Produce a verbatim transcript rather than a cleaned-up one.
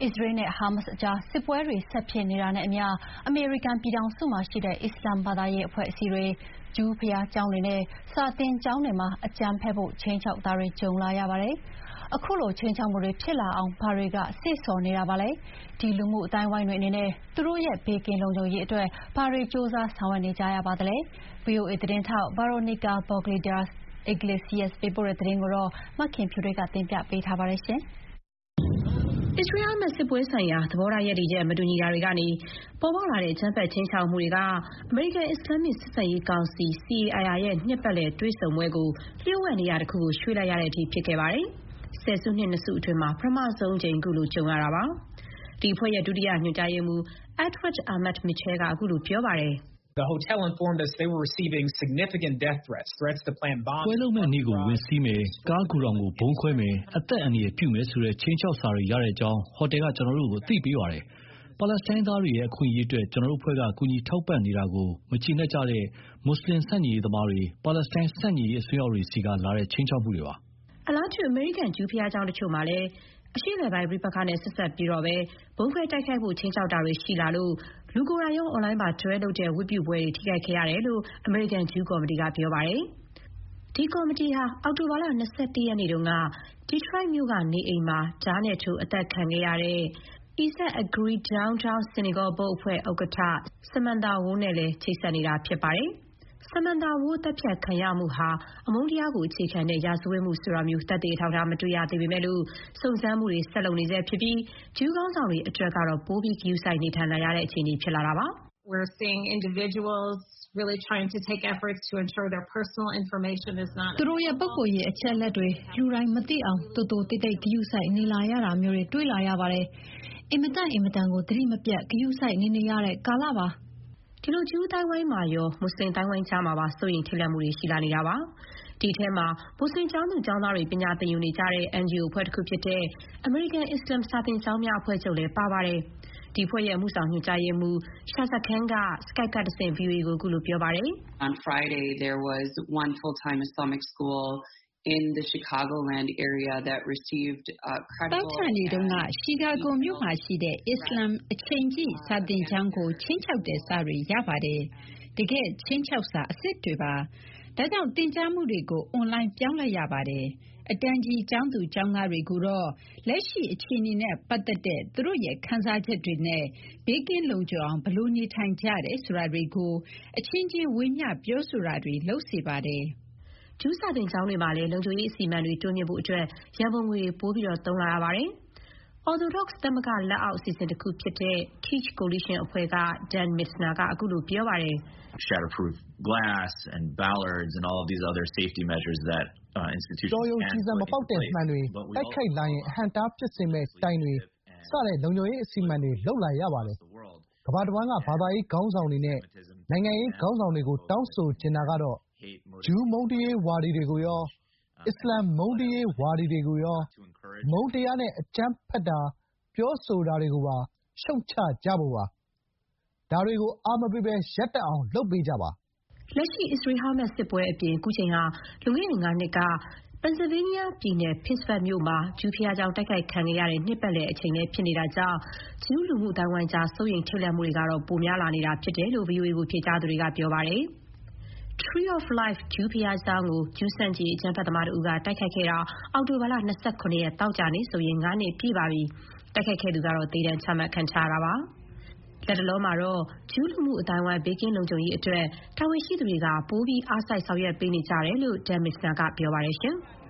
အစ္စရေးနဲ့ဟာမတ်စ်ကြားစစ်ပွဲတွေဆက်ဖြစ်နေတာနဲ့အမျှအမေရိကန်ပြည်ထောင်စုမှာရှိတဲ့အစ္စလာမ်ဘာသာရေးအဖွဲ့အစည်းတွေဂျူးဘုရားကျောင်းတွေနဲ့စာသင်ကျောင်းတွေမှာအကြမ်းဖက်ဖို့ခြိမ်းခြောက်တာတွေကြုံလာရပါတယ်။အခုလိုခြိမ်းခြောက်မှုတွေဖြစ်လာအောင်ဘာတွေကစေ့ဆော်နေတာပါလဲ။ဒီလူမှုအတိုင်းအဝိုင်းတွေအနေနဲ့သူတို့ရဲ့ဘေးကင်းလုံခြုံရေးအတွက်ဘာတွေစူးစမ်းဆောင်ရွက်နေကြရပါသလဲ။ ဗွီအိုအေသတင်းထောက် Veronica Balderas Iglesias ပေးပို့တဲ့သတင်းကိုတော့မခင်ဖြူတွေကတင်ပြပေးထားပါတယ်ရှင်။အစ္စရေး-ဟာမတ်စ်စစ်ပွဲဆိုင်ရာသဘောထားရပ်တည်ချက်မတူညီတာတွေကနေပေါ်ပေါက်လာတဲ့အကြမ်းဖက်ခြိမ်းခြောက်မှုတွေကအမေရိကန်အစ္စလာမစ်ဆက်ဆံရေးကောင်စီ (C A I R) ရဲ့နှစ်ပတ်လည်တွေ့ဆုံပွဲကိုလျှို့ဝှက်နေရာတစ်ခုကိုရွှေ့လိုက်ရတဲ့အထိဖြစ်ခဲ့ပါတယ်။ဆယ်စုနှစ်နှစ်စုအတွင်းမှာပထမဆုံးအကြိမ်အခုလိုကြုံရတာပါ။ဒီအဖွဲ့ရဲ့ဒုတိယညွှန်ကြားရေးမှူး Edward Ahmet Mitchell ကအခုလိုပြောပါတယ်။ The hotel informed us they were receiving significant death threats, threats to plant bombs. ပွဲလုံးမဲ့နေ့ကိုဝင်စီးမယ်၊ကားကူတော်ကိုဘုံခွဲမယ်၊အသက်အန္တရာယ်ပြုမယ်ဆိုတဲ့ချင်းချောက်စာတွေရတဲ့အကြောင်းဟိုတယ်ကကျွန်တော်တို့ကိုအသိပေးပါတယ်။ပါလက်စတိုင်းသားတွေရဲ့အခွင့်အရေးအတွက်ကျွန်တော်တို့ဖွဲ့ကကူညီထောက်ပံ့နေတာကိုမချီနှက်ကြတဲ့မွတ်စလင်ဆန့်ကျင်ရေးသမားတွေပါလက်စတိုင်းဆန့်ကျင်ရေးအစွန်းရောက်တွေစီကလာတဲ့ချင်းချောက်မှုတွေပါ။အလားတူအမေရိကန်ဂျူးဘုရားကျောင်းတချို့မှာလည်းအရှေ့အလယ်ပိုင်းပြပခါနဲ့ဆက်ဆက်ပြီးတော့ပဲဘုံခွဲတိုက်ခိုက်ဖို့ချင်းချောက်တာတွေရှိလာလို့လူကိုယ်တိုင်ရောအွန်လိုင်းမှာတွဲလုပ်တဲ့ဝတ်ပြုပွဲတွေထိခိုက်ခဲ့ရတယ်လို့အမေရိကန်ဂျူးကော်မတီကပြောပါတယ်။ဒီကော်မတီဟာအောက်တိုဘာလ၂၁ရက်နေ့တုန်းက Detroit မြို့ကနေအိမ်မှာဓားနဲ့ထိုးအသက်ခံခဲ့ရတဲ့ Isaac Agree Downtown Synagogue ဘုတ်အဖွဲ့ဥက္ကဋ္ဌ Samantha Wo နဲ့လည်းချိတ်ဆက်နေတာဖြစ်ပါတယ်။ Samantha Wo တပ်ဖြတ်ခံရမှုဟာအမုန်းတရားကိုအခြေခံတဲ့ရာဇဝတ်မှုဆိုတာမျိုးသက်သေအထောက်အထားမတွေ့ရသေးပေမဲ့လို့စုံစမ်းမှုတွေဆက်လုပ်နေဆဲဖြစ်ပြီးဂျူးခေါင်းဆောင်တွေအတွက်ကတော့ပိုပြီးဂရုစိုက်နေထိုင်လာရတဲ့အခြေအနေဖြစ်လာတာပါ။ We're seeing individuals really trying to take efforts to ensure their personal information is not သူတို့ရဲ့ပုဂ္ဂိုလ်ရေးအချက်အလက်တွေလူတိုင်းမသိအောင်တိုးတိုးတိတ်တိတ်ဂရုစိုက်နေလာရတာမျိုးတွေတွေ့လာရပါတယ်။အင်မတန်အင်မတန်ကိုသတိမပြတ်ဂရုစိုက်နေနေရတဲ့ကာလပါဒီလိုဂျူးတိုင်းဝိုင်းမှာရောမွတ်စလင်တိုင်းဝိုင်းကြားမှာပါစိုးရိမ်ထိတ်လန့်မှုတွေရှိလာနေတာပါဒီထဲမှာမွတ်စလင်ကျောင်းသူကျောင်းသားတွေပညာသင်ယူနေကြတဲ့ N G O အဖွဲ့တစ်ခုဖြစ်တဲ့ American Islam စာသင်ကျောင်းများအဖွဲ့ချုပ်လည်းပါပါတယ်ဒီအဖွဲ့ရဲ့အမှုဆောင်ညွှန်ကြားရေးမှူး Shazad Khan က Skype ကတဆင့် ဗွီအိုအေ ကိုအခုလိုပြောပါတယ် On Friday there was one full-time Islamic school in the Chicagoland area that received uh, credible တောက်ချနေတုန်းကရှီကာဂိုမြို့မှာရှိတဲ့အစ္စလာမ်အချိန်ကြီးစာသင်ကျောင်းကိုချင်းချောက်တဲ့စာတွေရပါတယ်တကယ်ချင်းချောက်စာအစ်စ်တွေပါဒါကြောင့်သင်ကြားမှုတွေကိုအွန်လိုင်းပြောင်းလဲရပါတယ်အတန်းကြီးကျောင်းသူကျောင်းသားတွေကိုတော့လက်ရှိအခြေအနေနဲ့ပတ်သက်တဲ့သူတို့ရဲ့ခန်းစားချက်တွေနဲ့ဘေးကင်းလုံခြုံအောင်ဘယ်လိုနေထိုင်ကြတယ်ဆိုတာတွေကိုအချင်းချင်းဝေမျှပြောဆိုတာတွေလုပ်စေပါတယ်ဂျူးစာသင်ကျောင်းတွေမှာလည်းလုံခြုံရေးအစီအမံတွေတွန်းမြင့်ဖို့အတွက်ရန်ပုံငွေတွေပိုးပြီးတော့သုံးလာရပါတယ်။ Orthodox သမဂ္ဂလက်အောက်အစီအစဉ်တစ်ခုဖြစ်တဲ့ Teach Coalition အဖွဲ့က Dan Mitzner ကအခုလိုပြောပါတယ်။ Shatterproof glass and ballards and all of these other safety measures that uh, institutions တော်ရုံကြီးစံမပေါက်တဲ့မှန်တွေတိုက်ခိုက်လာရင်အဟန့်တားဖြစ်စေမဲ့တိုင်တွေစတဲ့လုံခြုံရေးအစီအမံတွေလှုပ်လာရပါတယ်။ကမ္ဘာတစ်ဝန်းကဘာသာရေးခေါင်းဆောင်တွေနဲ့နိုင်ငံရေးခေါင်းဆောင်တွေကိုတောင်းဆိုချင်တာကတော့ဂျူးမုန်းတရားဝါဒီတွေကိုရောအစ္စလာမ်မုန်းတရားဝါဒီတွေကိုရောမုန်းတရားနဲ့အကြမ်းဖက်တာပြောဆိုတာတွေကိုပါရှုတ်ချကြဖို့ပါဒါတွေကိုအာမပေးပဲရပ်တန့်အောင်လုပ်ပေးကြပါလက်ရှိအစ္စရေးဟာမတ်စ်စစ်ပွဲအပြင်အခုချိန်ဟာလူငယ်ငါးနှစ်ကပန်ဆယ်ဗေးနီးယားပြည်နယ် Pittsburgh မြို့မှာဂျူးဘုရားကျောင်းတိုက်ခိုက်ခံရတဲ့နှစ်ပတ်လည်အချိန်နဲ့ဖြစ်နေတာကြောင့်ဂျူးလူမှုအတိုင်းဝိုင်းကြားစိုးရိမ်ထိတ်လန့်မှုတွေကတော့ပိုများလာနေတာဖြစ်တယ်လို့ ဗွီအိုအေ ကိုဖြေကြားသူတွေကပြောပါတယ်။ Tree of Life ဂျူးဘုရားကျောင်းကိုဂျူးဆန့်ကျင်အကြမ်းဖက်သမားတို့ကတိုက်ခိုက်ခဲ့တာအောက်တိုဘာလ၂၇ရက်တောက်ကြနေ့ဆိုရင်ငါးနှစ်ပြည့်ပါပြီ။တိုက်ခိုက်ခဲ့သူကတော့သေဒဏ်ချမှတ်ခံထားရတာပါ။လက်တလုံးမှာတော့ဂျူးလူမှုအတိုင်းဝိုင်းဘေးကင်းလုံခြုံရေးအတွက်တာဝန်ရှိသူတွေကပိုပြီးအားစိုက်ဆောင်ရွက်ပေးနေကြတယ်လို့ Dan Mitzner ကပြောပါတယ်ရှင်။